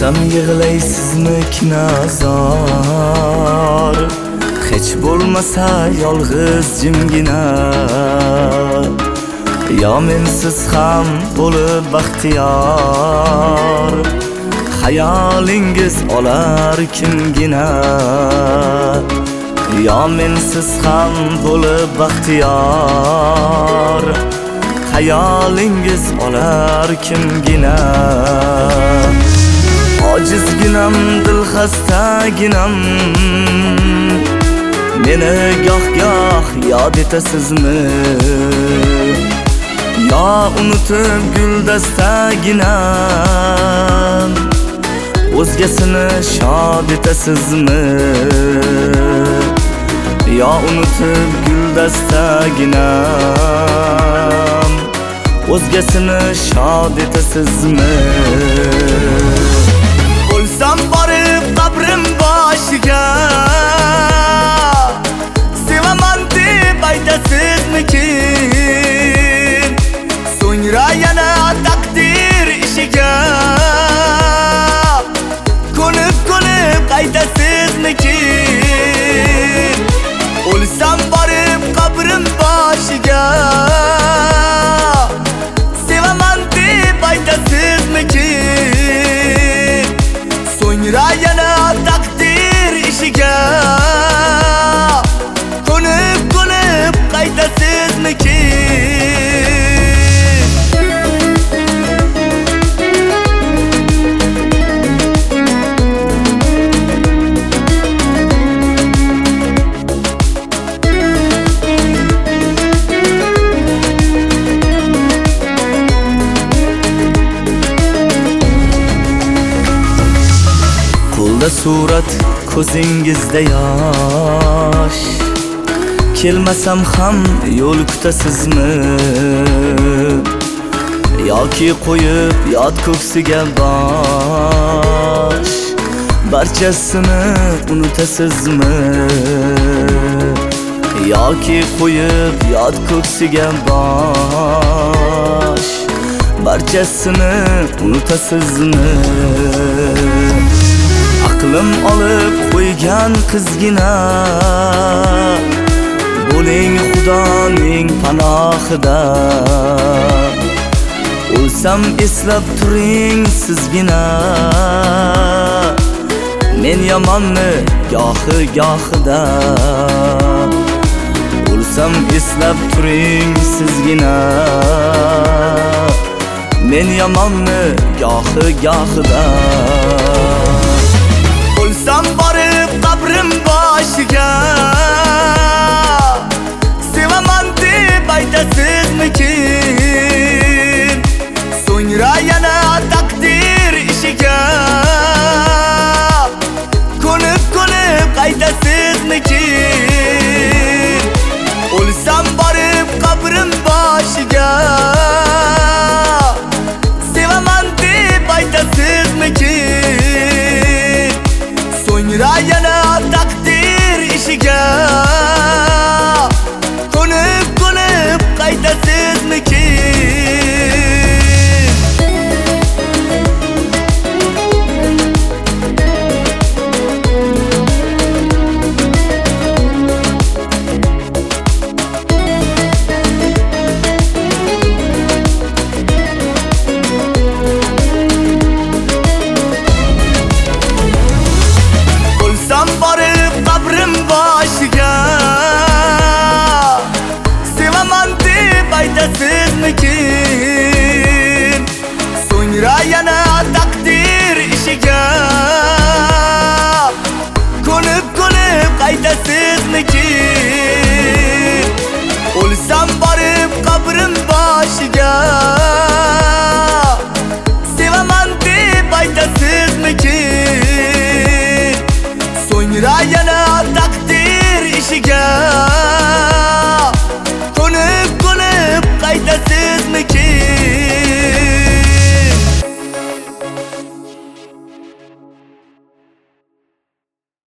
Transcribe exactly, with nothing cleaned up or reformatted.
O'lsam yig'laysizmi kinazor, hech bo'lmasa yolg'iz jimgina. Yo mensiz ham bo'lib baxtiyor, hayolingiz olar kimgina. Yo mensiz ham bo'lib baxtiyor, hayolingiz olar kimgina. Ojizginam, dil xastaginam, meni goh-goh yod etasizmi? Yo unutib guldastaginam, o'zgasini shod etasizmi? Yo unutib guldastaginam, o'zgasini shod etasizmi? O'lsam borib qabrim boshiga, sevaman deb aytasizmikin? So'ngra yana taqdir ishiga ko'nib-ko'nib qaytasizmikin? O'lsam borib qabrim boshiga, sevaman deb aytasizmikin? So'ngra yana taqdir ishiga ko'nib-ko'nib qaytasizmikin? Qo'lda surat, ko'zingizda yosh, kelmasam ham yo'l kutasizmi? Yoki qo'yib yod ko'ksiga bosh, barchasini unutasizmi? Yoki qo'yib yod ko'ksiga bosh, barchasini unutasizmi? Aqlim olib qo'ygan qizgina, bo'ling Xudoning panohida. O'lsam eslab turing sizgina, men yomonni gohi-gohida. O'lsam eslab turing sizgina, men yomonni gohi-gohida. O'lsam borib qabrim boshiga,